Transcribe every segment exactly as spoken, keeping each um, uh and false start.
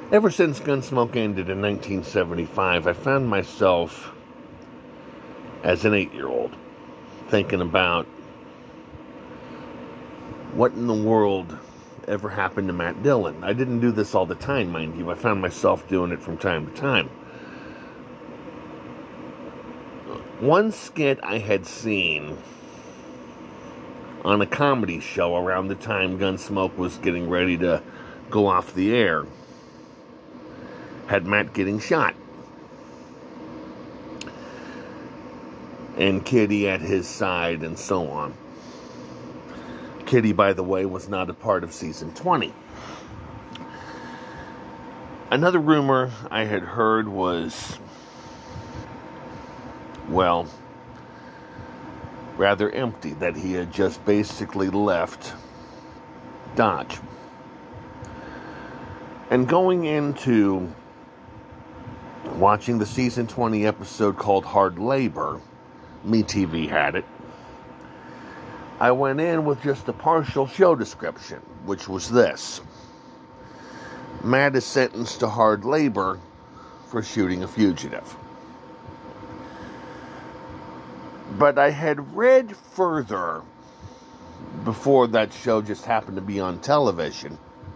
Ever since Gunsmoke ended in nineteen seventy-five, I found myself, as an eight-year-old, thinking about what in the world ever happened to Matt Dillon. I didn't do this all the time, mind you. I found myself doing it from time to time. One skit I had seen on a comedy show around the time Gunsmoke was getting ready to go off the air had Matt getting shot. And Kitty at his side and so on. Kitty, by the way, was not a part of season twenty. Another rumor I had heard was, well, rather empty, that he had just basically left Dodge. And going into watching the season twenty episode called Hard Labor, MeTV had it, I went in with just a partial show description, which was this. Matt is sentenced to hard labor for shooting a fugitive. But I had read further before that show just happened to be on television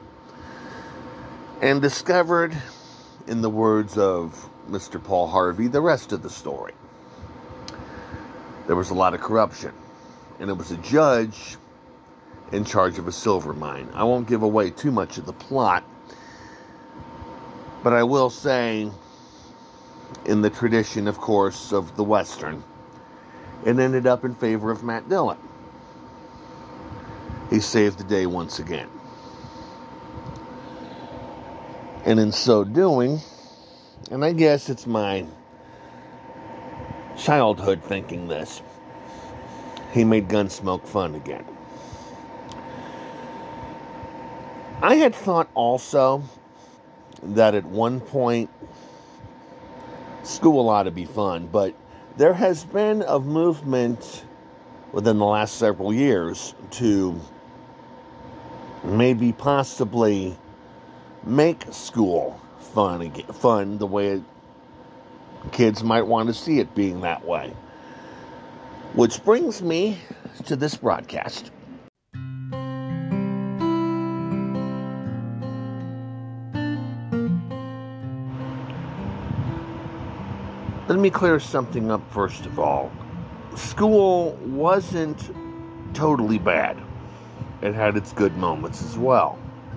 and discovered, in the words of Mister Paul Harvey, the rest of the story. There was a lot of corruption, and it was a judge in charge of a silver mine. I won't give away too much of the plot, but I will say, in the tradition, of course, of the Western, it ended up in favor of Matt Dillon. He saved the day once again. And in so doing, and I guess it's my childhood thinking this, he made Gunsmoke fun again. I had thought also that at one point school ought to be fun, but there has been a movement within the last several years to maybe possibly make school fun again, fun the way kids might want to see it being that way. Which brings me to this broadcast. Let me clear something up first of all. School wasn't totally bad. It had its good moments as well.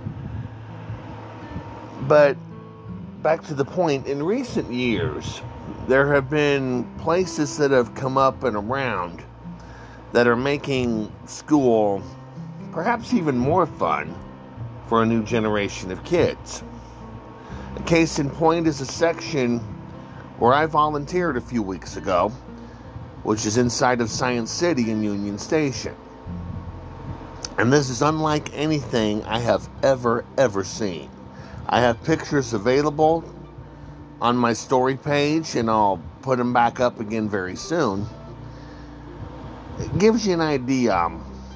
But back to the point, in recent years, there have been places that have come up and around that are making school perhaps even more fun for a new generation of kids. A case in point is a section where I volunteered a few weeks ago, which is inside of Science City in Union Station. And this is unlike anything I have ever, ever seen. I have pictures available on my story page, and I'll put them back up again very soon. It gives you an idea.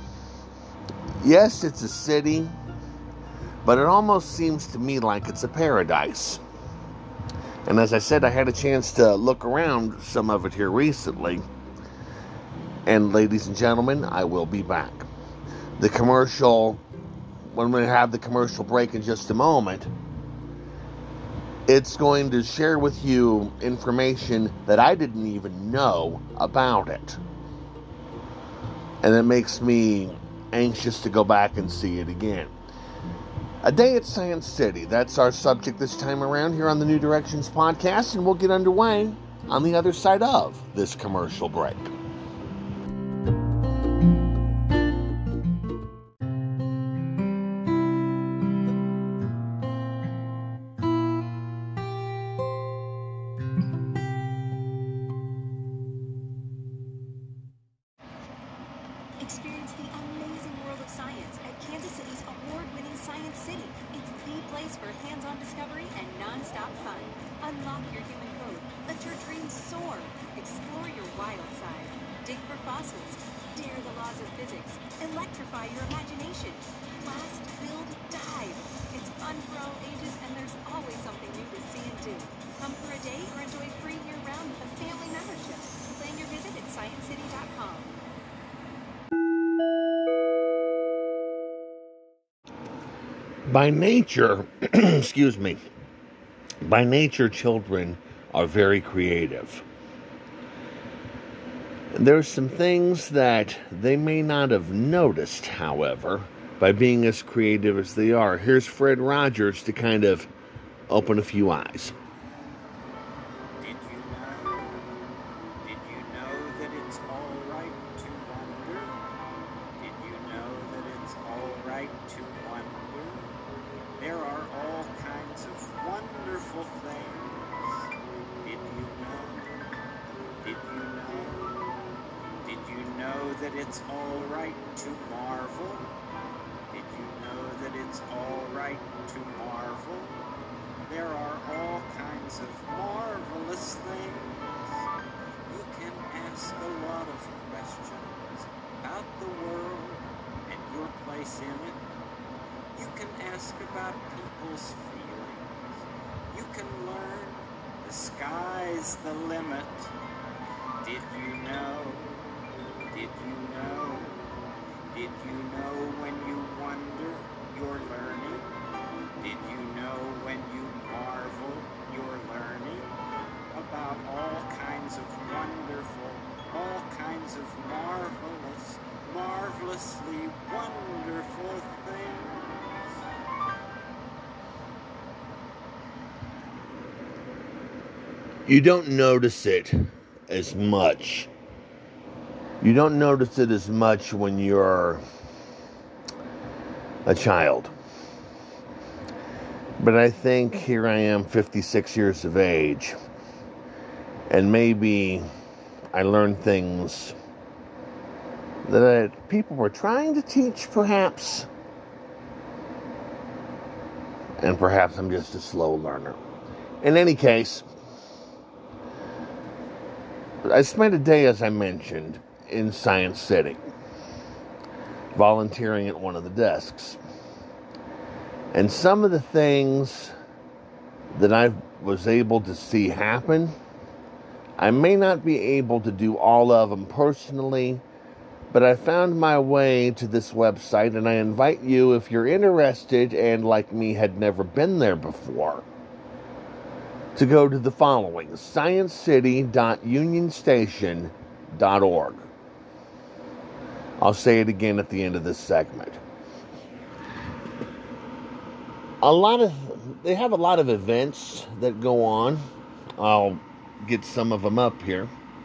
Yes, it's a city, but it almost seems to me like it's a paradise. And as I said, I had a chance to look around some of it here recently. And ladies and gentlemen, I will be back. The commercial, when we have the commercial break in just a moment, it's going to share with you information that I didn't even know about it. And it makes me anxious to go back and see it again. A day at Science City. That's our subject this time around here on the New Directions podcast, and we'll get underway on the other side of this commercial break. Experience the amazing world of science at Kansas City's award-winning Science City. It's the place for hands-on discovery and non-stop fun. Unlock your human code. Let your dreams soar. Explore your wild side. Dig for fossils. Dare the laws of physics. Electrify your imagination. Blast, build, dive. It's fun for all ages, and there's always By nature, excuse me, by nature, children are very creative. There's some things that they may not have noticed, however, by being as creative as they are. Here's Fred Rogers to kind of open a few eyes. Did you know? Did you know that it's all right to wonder? Did you know that it's all right to wonder? There are all kinds of wonderful things. Did you know? Did you know? Did you know that it's all right to marvel? Did you know that it's all right to marvel? There are all kinds of marvelous things. You can ask a lot of questions about the world and your place in it. You can ask about people's feelings. You can learn the sky's the limit. Did you know? Did you know? Did you know when you wonder, you're learning? Did you know when you marvel, you're learning about all kinds of wonderful, all kinds of marvelous, marvelously wonderful things? You don't notice it as much. You don't notice it as much when you're a child. But I think here I am, fifty-six years of age, and maybe I learned things that I, people were trying to teach, perhaps, and perhaps I'm just a slow learner. In any case, I spent a day, as I mentioned, in Science City, volunteering at one of the desks. And some of the things that I was able to see happen, I may not be able to do all of them personally, but I found my way to this website, and I invite you, if you're interested and like me had never been there before, to go to the following: science city dot union station dot org. I'll say it again at the end of this segment. A lot of, they have a lot of events that go on. I'll get some of them up here.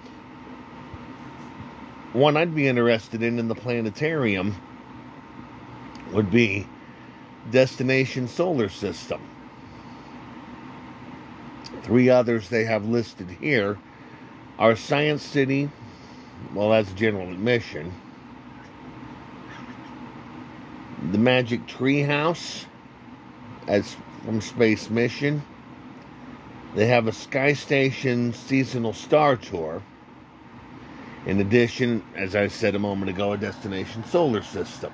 One I'd be interested in in the planetarium would be Destination Solar System. Three others they have listed here are Science City, well, that's general admission. The Magic Tree House, as from Space Mission. They have a Sky Station seasonal star tour. In addition, as I said a moment ago, a Destination Solar System.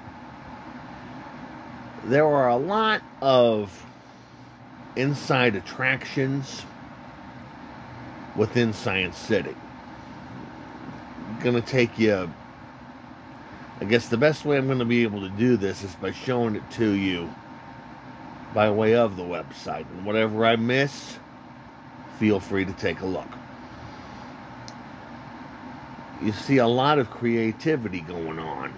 There are a lot of inside attractions within Science City. Going to take you, I guess the best way I'm going to be able to do this is by showing it to you by way of the website. And whatever I miss, feel free to take a look. You see a lot of creativity going on.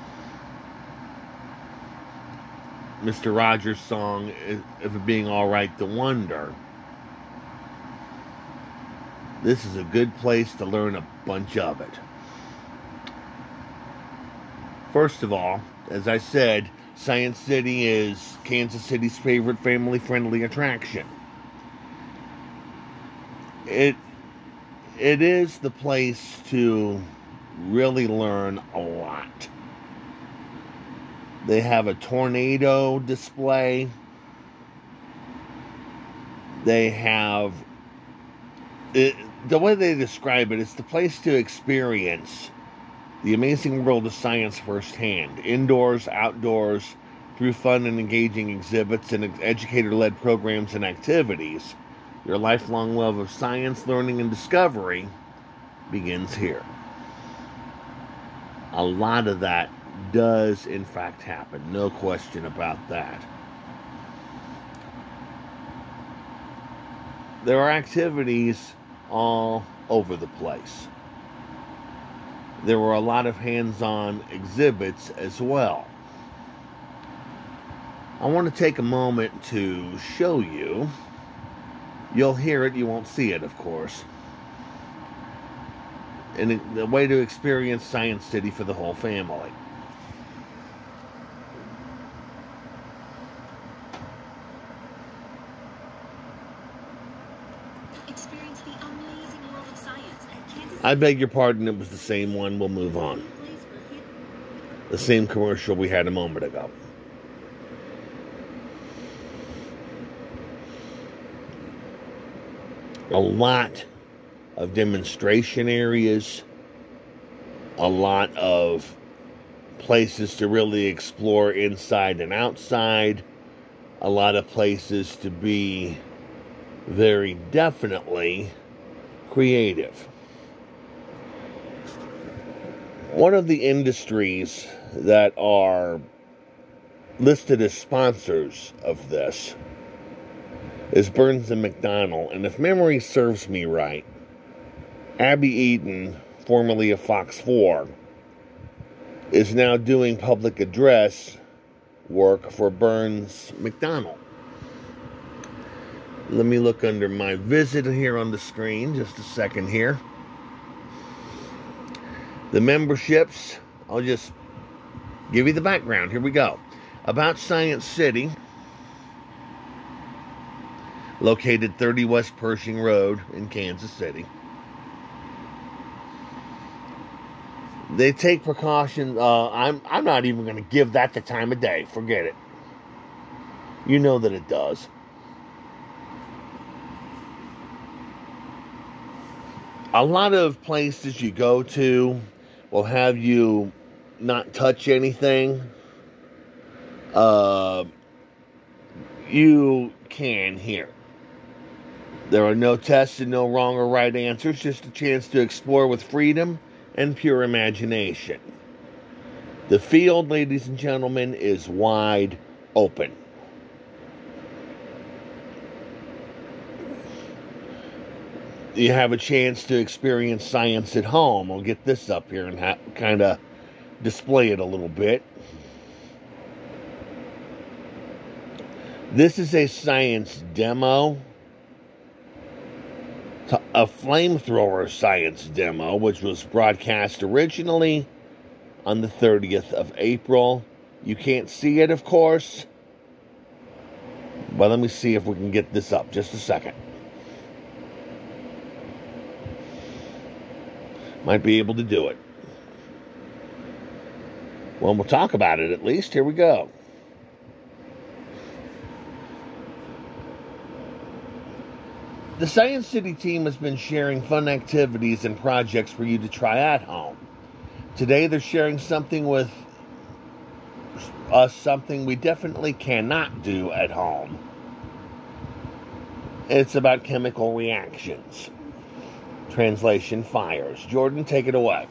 Mister Rogers' song of it being all right to wonder. This is a good place to learn a bunch of it. First of all, as I said, Science City is Kansas City's favorite family-friendly attraction. It it is the place to really learn a lot. They have a tornado display. They have it, the way they describe it, it's the place to experience the amazing world of science firsthand, indoors, outdoors, through fun and engaging exhibits and educator-led programs and activities. Your lifelong love of science, learning, and discovery begins here. A lot of that does, in fact, happen. No question about that. there are activities all over the place. There were a lot of hands-on exhibits as well. I want to take a moment to show you. You'll hear it, you won't see it, of course. And the way to experience Science City for the whole family. Experience the amazing world of science at Kansas. I beg your pardon, it was the same one. We'll move on. The same commercial we had a moment ago. A lot of demonstration areas, a lot of places to really explore inside and outside, a lot of places to be very definitely creative. One of the industries that are listed as sponsors of this is Burns and McDonnell, and if memory serves me right, Abby Eden, formerly of Fox four, is now doing public address work for Burns McDonnell. Let me look under my visit here on the screen, just a second here. The memberships, I'll just give you the background. Here we go. About Science City, located thirty West Pershing Road in Kansas City. They take precautions. Uh, I'm I'm not even going to give that the time of day. Forget it. You know that it does. A lot of places you go to will have you not touch anything. Uh, you can here. There are no tests and no wrong or right answers, just a chance to explore with freedom and pure imagination. The field, ladies and gentlemen, is wide open. You have a chance to experience science at home. I'll get this up here and ha- kind of display it a little bit. This is a science demo. A flamethrower science demo, which was broadcast originally on the thirtieth of April. You can't see it, of course. But let me see if we can get this up. Just a second. Might be able to do it. Well, we'll talk about it at least. Here we go. The Science City team has been sharing fun activities and projects for you to try at home. Today they're sharing something with us, something we definitely cannot do at home. It's about chemical reactions. Translation, fires. Jordan, take it away.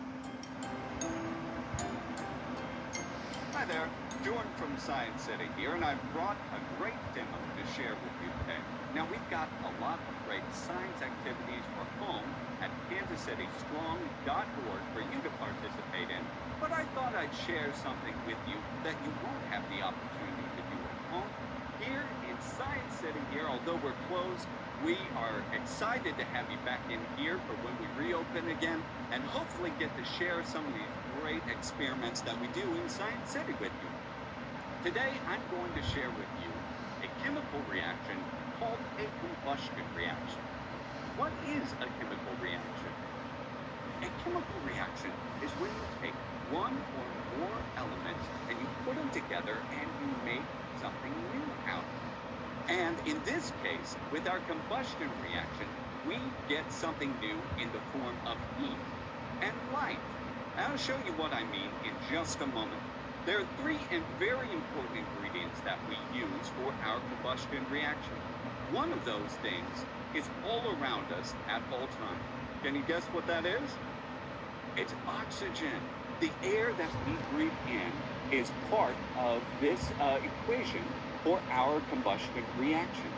Hi there, Jordan from Science City here, and I've brought a great demo to share with you today. Now, we've got a lot of great science activities for home at kansas city strong dot org for you to participate in, but I thought I'd share something with you that you won't have the opportunity to do at home. Here in Science City here, although we're closed, we are excited to have you back in here for when we reopen again, and hopefully get to share some of these great experiments that we do in Science City with you. Today, I'm going to share with you a chemical reaction called a combustion reaction. What is a chemical reaction? A chemical reaction is when you take one or more elements and you put them together and you make something new out of it. And in this case, with our combustion reaction, we get something new in the form of heat and light. I'll show you what I mean in just a moment. There are three and very important ingredients that we use for our combustion reaction. One of those things is all around us at all times. Can you guess what that is? It's oxygen. The air that we breathe in is part of this uh, equation for our combustion reaction.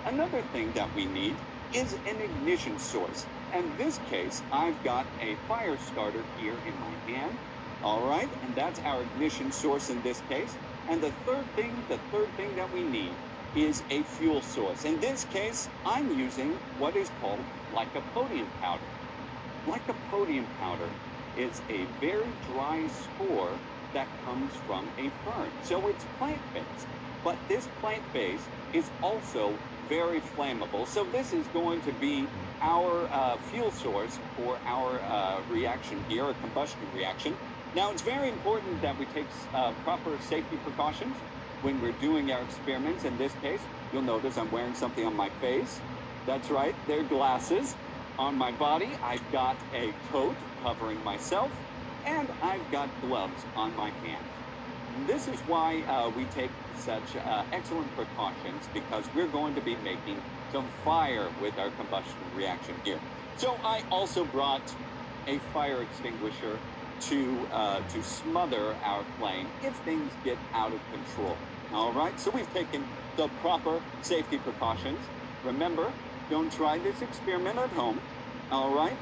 Another thing that we need is an ignition source. In this case, I've got a fire starter here in my hand. All right, and that's our ignition source in this case. And the third thing, the third thing that we need is a fuel source. In this case, I'm using what is called lycopodium powder. Lycopodium powder is a very dry spore that comes from a fern. So it's plant-based, but this plant-based is also very flammable. So this is going to be our uh, fuel source for our uh, reaction here, a combustion reaction. Now, it's very important that we take uh, proper safety precautions when we're doing our experiments. In this case, you'll notice I'm wearing something on my face. That's right, they're glasses. On my body, I've got a coat covering myself, and I've got gloves on my hands. This is why uh, we take such uh, excellent precautions, because we're going to be making some fire with our combustion reaction here. So I also brought a fire extinguisher to uh, to smother our flame if things get out of control. All right, so we've taken the proper safety precautions. Remember, don't try this experiment at home. All right,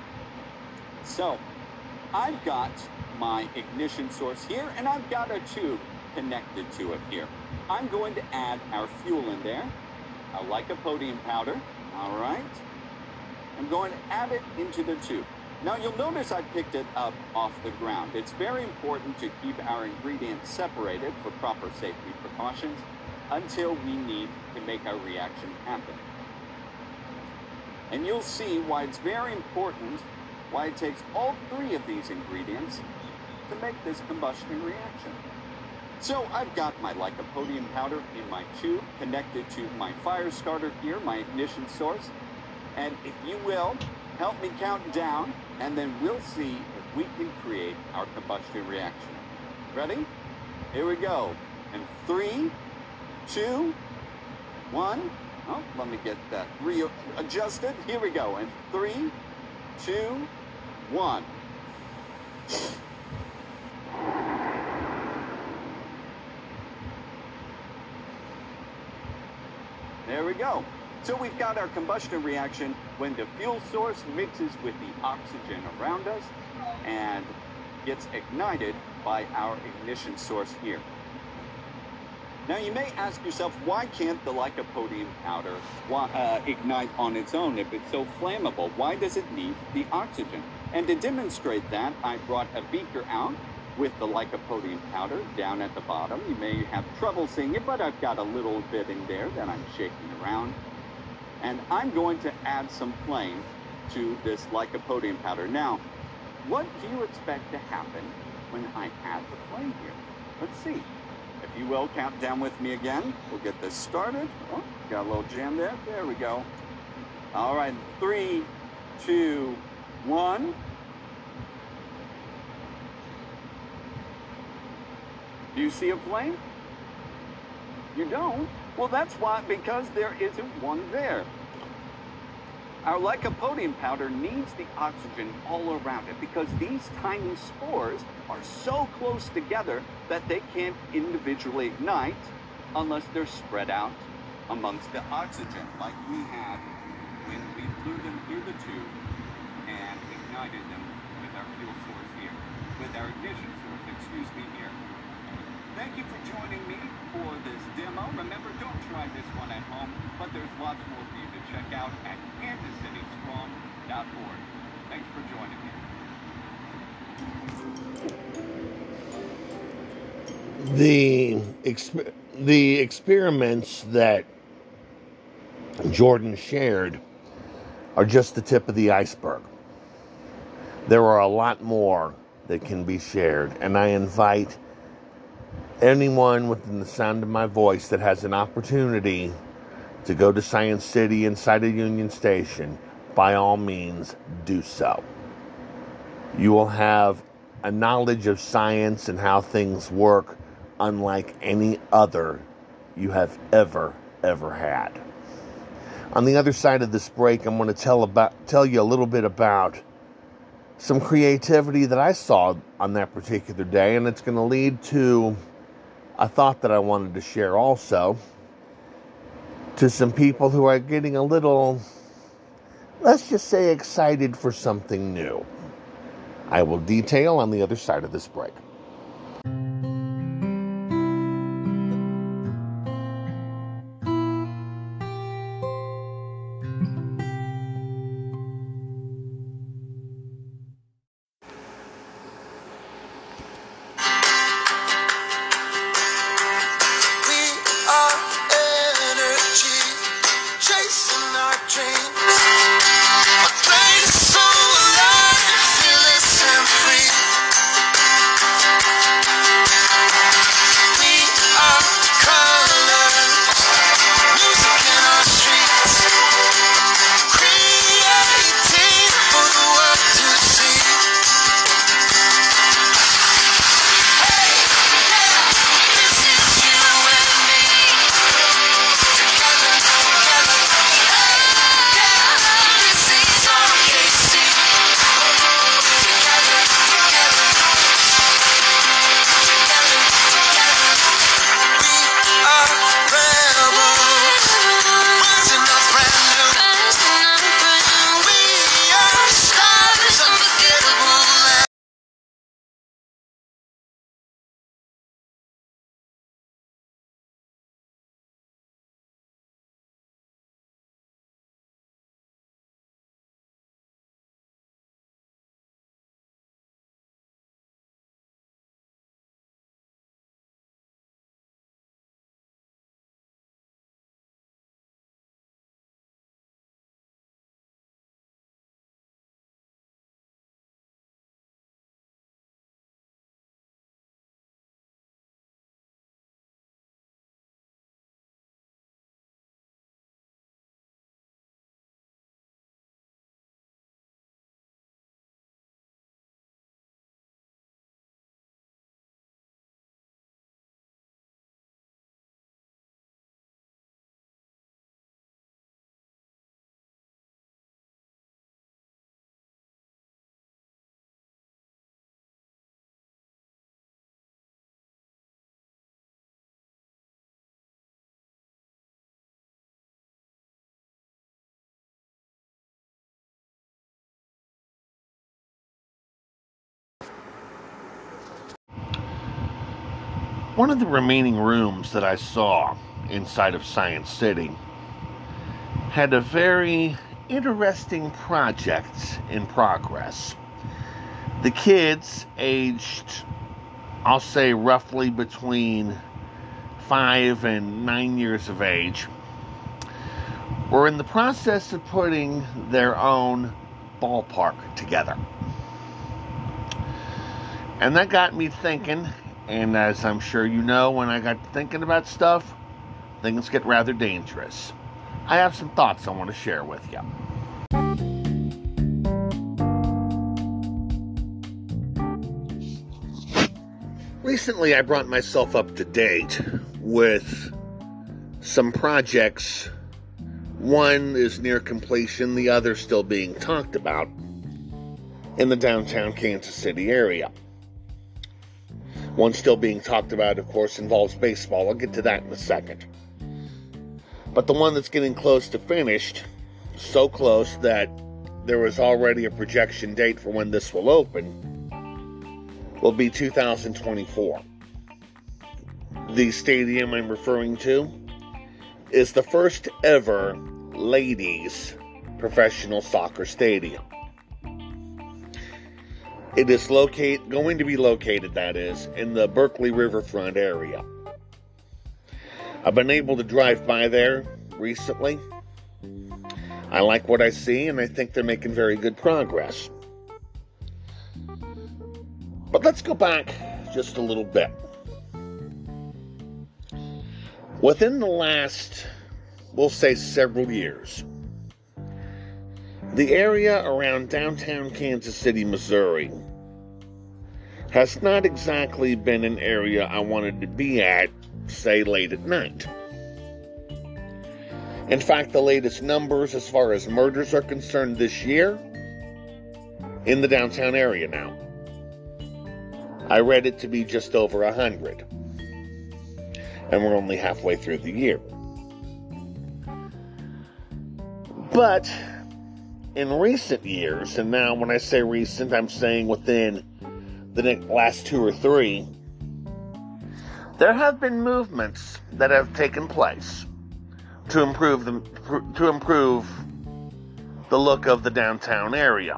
so I've got my ignition source here, and I've got a tube connected to it here. I'm going to add our fuel in there, our lycopodium powder. All right, I'm going to add it into the tube. Now, you'll notice I picked it up off the ground. It's very important to keep our ingredients separated for proper safety precautions until we need to make our reaction happen. And you'll see why it's very important, why it takes all three of these ingredients to make this combustion reaction. So I've got my lycopodium powder in my tube connected to my fire starter here, my ignition source. And if you will, help me count down, and then we'll see if we can create our combustion reaction. Ready? Here we go. And three, two, one. Oh, let me get that readjusted. Here we go. And three, two, one. There we go. So we've got our combustion reaction when the fuel source mixes with the oxygen around us and gets ignited by our ignition source here. Now, you may ask yourself, why can't the lycopodium powder uh, ignite on its own if it's so flammable? Why does it need the oxygen? And to demonstrate that, I brought a beaker out with the lycopodium powder down at the bottom. You may have trouble seeing it, but I've got a little bit in there that I'm shaking around. And I'm going to add some flame to this lycopodium powder. Now, what do you expect to happen when I add the flame here? Let's see. If you will, count down with me again. We'll get this started. Oh, got a little jam there. There we go. All right, three, two, one. Do you see a flame? You don't? Well, that's why, because there isn't one there. Our lycopodium powder needs the oxygen all around it because these tiny spores are so close together that they can't individually ignite unless they're spread out amongst the oxygen, like we had when we blew them through the tube and ignited them with our fuel source here, with our ignition source, excuse me, here. Thank you for joining me for this demo. Remember, don't try this one at home, but there's lots more for you to check out at kansas city strong dot org. Thanks for joining me. The, exp- the experiments that Jordan shared are just the tip of the iceberg. There are a lot more that can be shared, and I invite anyone within the sound of my voice that has an opportunity to go to Science City inside of Union Station, by all means, do so. You will have a knowledge of science and how things work unlike any other you have ever, ever had. On the other side of this break, I'm going to tell about tell you a little bit about some creativity that I saw on that particular day, and it's going to lead to a thought that I wanted to share also. to some people who are getting a little, let's just say, excited for something new. I will detail on the other side of this break. One of the remaining rooms that I saw inside of Science City had a very interesting project in progress. The kids, aged, I'll say roughly between five and nine years of age, were in the process of putting their own ballpark together. And that got me thinking. And as I'm sure you know, when I got thinking about stuff, things get rather dangerous. I have some thoughts I want to share with you. Recently, I brought myself up to date with some projects. One is near completion, the other still being talked about in the downtown Kansas City area. One still being talked about, of course, involves baseball. I'll get to that in a second. But the one that's getting close to finished, so close that there was already a projection date for when this will open, will be two thousand twenty-four. The stadium I'm referring to is the first ever ladies professional soccer stadium. It is locate, going to be located, that is, in the Berkeley Riverfront area. I've been able to drive by there recently. I like what I see, and I think they're making very good progress. But let's go back just a little bit. Within the last, we'll say several years, the area around downtown Kansas City, Missouri, has not exactly been an area I wanted to be at, say, late at night. In fact, the latest numbers as far as murders are concerned this year, in the downtown area now, I read it to be just over a hundred. And we're only halfway through the year. But in recent years, and now when I say recent, I'm saying within the last two or three, there have been movements that have taken place to improve the, to improve the look of the downtown area.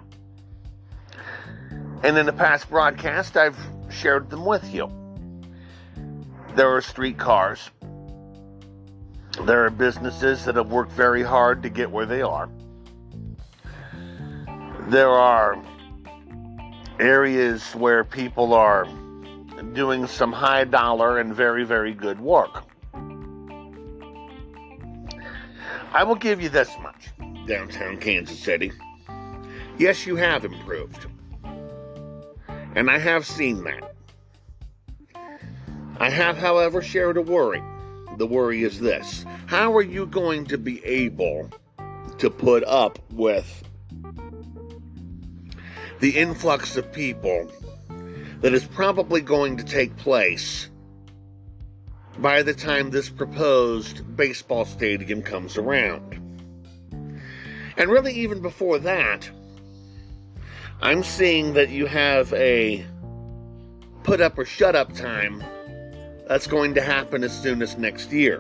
And in the past broadcast, I've shared them with you. There are streetcars. There are businesses that have worked very hard to get where they are. There are areas where people are doing some high dollar and very, very good work. I will give you this much, downtown Kansas City. Yes, you have improved. And I have seen that. I have, however, shared a worry. The worry is this: how are you going to be able to put up with the influx of people that is probably going to take place by the time this proposed baseball stadium comes around? And really, even before that, I'm seeing that you have a put up or shut up time that's going to happen as soon as next year.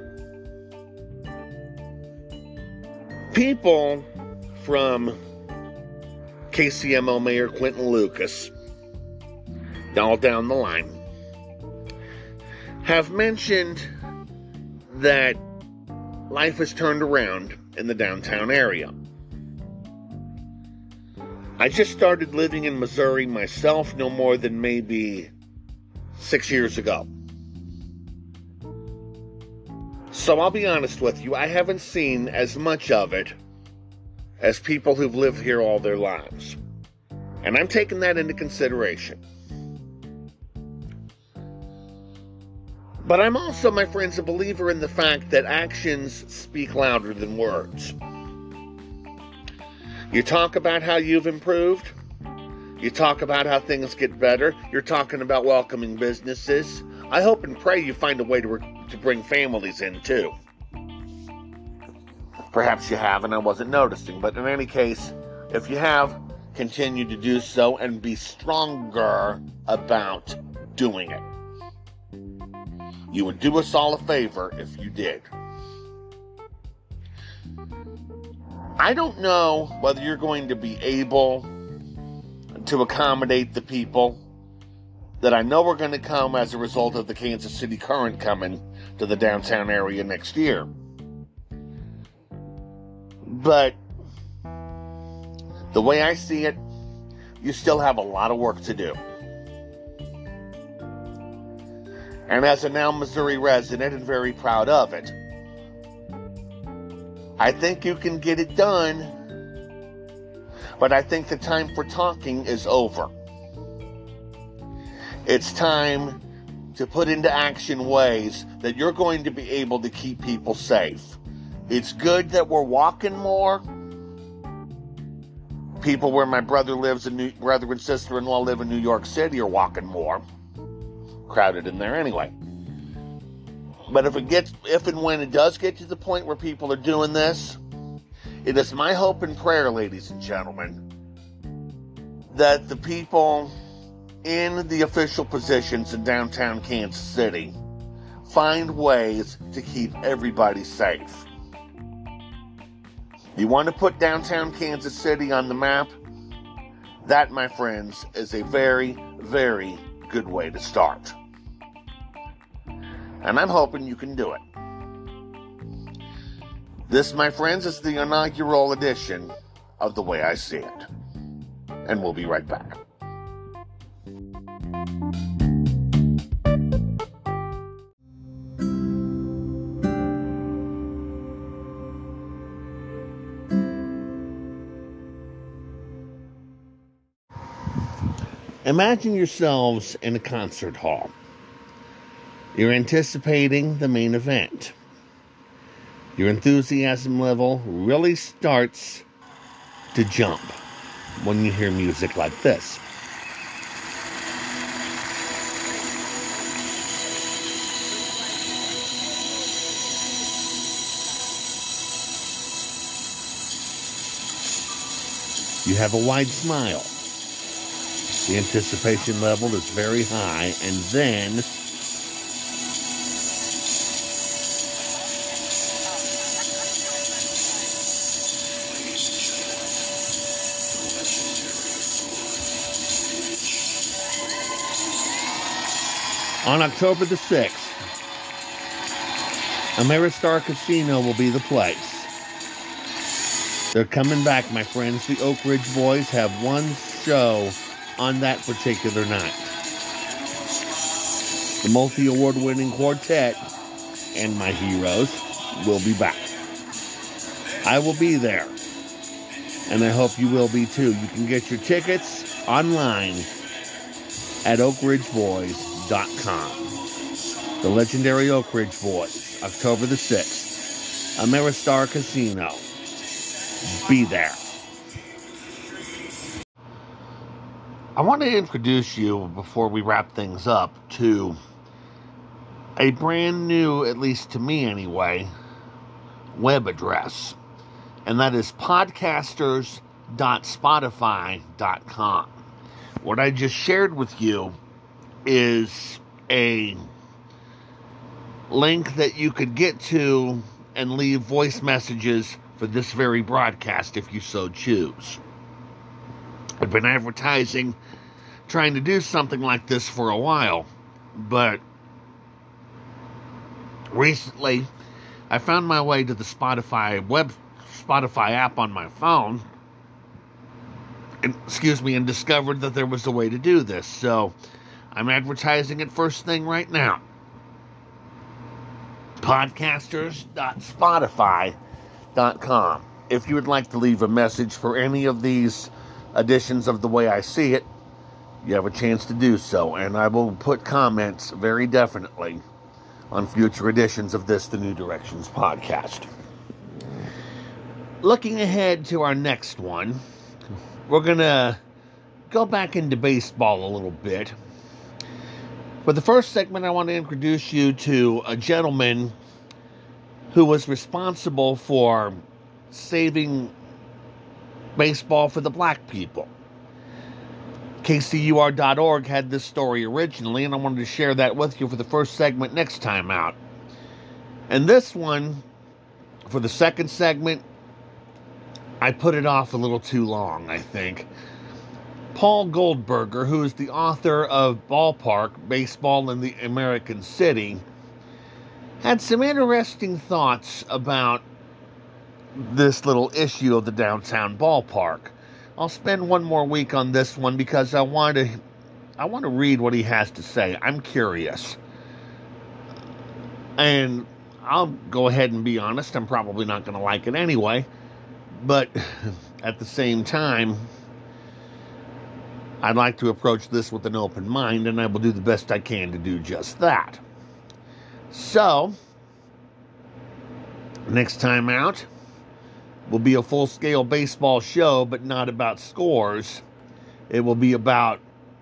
People from K C M O Mayor Quinton Lucas, all down the line, have mentioned that life has turned around in the downtown area. I just started living in Missouri myself no more than maybe six years ago. So I'll be honest with you, I haven't seen as much of it as people who've lived here all their lives. And I'm taking that into consideration. But I'm also, my friends, a believer in the fact that actions speak louder than words. You talk about how you've improved. You talk about how things get better. You're talking about welcoming businesses. I hope and pray you find a way to, re- to bring families in, too. Perhaps you have, and I wasn't noticing. But in any case, if you have, continue to do so and be stronger about doing it. You would do us all a favor if you did. I don't know whether you're going to be able to accommodate the people that I know are going to come as a result of the Kansas City Current coming to the downtown area next year. But the way I see it, you still have a lot of work to do. And as a now Missouri resident and very proud of it, I think you can get it done, but I think the time for talking is over. It's time to put into action ways that you're going to be able to keep people safe. It's good that we're walking more. People where my brother lives, and New, brother and sister-in-law live in New York City are walking more. Crowded in there anyway. But if it gets, if and when it does get to the point where people are doing this, it is my hope and prayer, ladies and gentlemen, that the people in the official positions in downtown Kansas City find ways to keep everybody safe. You want to put downtown Kansas City on the map? That, my friends, is a very, very good way to start. And I'm hoping you can do it. This, my friends, is the inaugural edition of The Way I See It. And we'll be right back. Imagine yourselves in a concert hall. You're anticipating the main event. Your enthusiasm level really starts to jump when you hear music like this. You have a wide smile. The anticipation level is very high, and then on October the sixth, Ameristar Casino will be the place. They're coming back, my friends. The Oak Ridge Boys have one show on that particular night. The multi-award winning quartet and my heroes will be back. I will be there, and I hope you will be too. You can get your tickets online at oak ridge boys dot com. The legendary Oak Ridge Boys, October the sixth, Ameristar Casino. Be there. I want to introduce you, before we wrap things up, to a brand new, at least to me anyway, web address. And that is podcasters dot spotify dot com. What I just shared with you is a link that you could get to and leave voice messages for this very broadcast if you so choose. I've been advertising, trying to do something like this for a while, but recently I found my way to the Spotify web Spotify app on my phone, and, excuse me, and discovered that there was a way to do this. So I'm advertising it first thing right now. podcasters dot spotify dot com. If you would like to leave a message for any of these editions of The Way I See It, you have a chance to do so, and I will put comments very definitely on future editions of this, The New Directions podcast. Looking ahead to our next one, we're going to go back into baseball a little bit. For the first segment, I want to introduce you to a gentleman who was responsible for saving baseball for the black people. K C U R dot org had this story originally, and I wanted to share that with you for the first segment next time out. And this one, for the second segment, I put it off a little too long, I think. Paul Goldberger, who is the author of Ballpark, Baseball in the American City, had some interesting thoughts about this little issue of the downtown ballpark. I'll spend one more week on this one because I want to I want to read what he has to say. I'm curious. And I'll go ahead and be honest, I'm probably not going to like it anyway. But at the same time, I'd like to approach this with an open mind, and I will do the best I can to do just that. So, next time out will be a full-scale baseball show, but not about scores. It will be about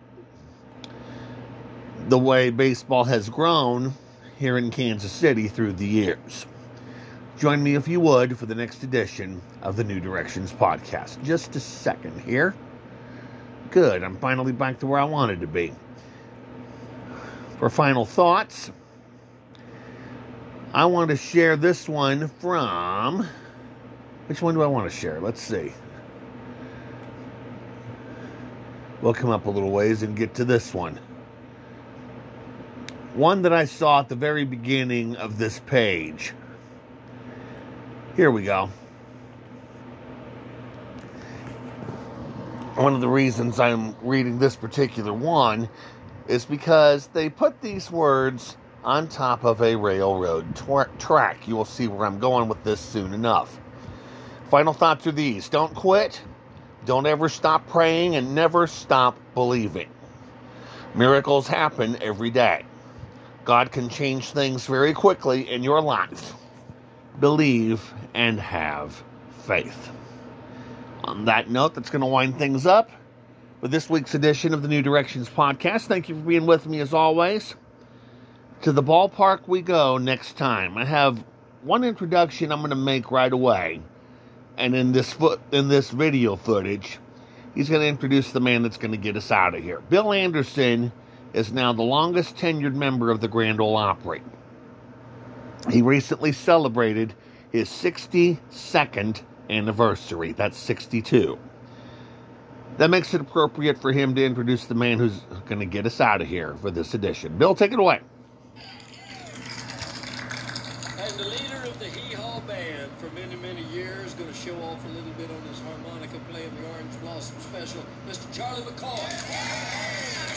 the way baseball has grown here in Kansas City through the years. Join me, if you would, for the next edition of the New Directions podcast. Just a second here. Good, I'm finally back to where I wanted to be. For final thoughts, I want to share this one from... Which one do I want to share? Let's see. We'll come up a little ways and get to this one. One that I saw at the very beginning of this page. Here we go. One of the reasons I'm reading this particular one is because they put these words on top of a railroad tra- track. You will see where I'm going with this soon enough. Final thoughts are these. Don't quit. Don't ever stop praying, and never stop believing. Miracles happen every day. God can change things very quickly in your life. Believe and have faith. On that note, that's going to wind things up for this week's edition of the New Directions podcast. Thank you for being with me as always. To the ballpark we go next time. I have one introduction I'm going to make right away. And in this foot in this video footage, he's going to introduce the man that's going to get us out of here. Bill Anderson is now the longest tenured member of the Grand Ole Opry. He recently celebrated his sixty-second anniversary. That's sixty-two. That makes it appropriate for him to introduce the man who's going to get us out of here for this edition. Bill, take it away. As the leader of the Hee Haw Band for many, many years, going to show off a little bit on his harmonica playing the Orange Blossom Special, Mister Charlie McCoy.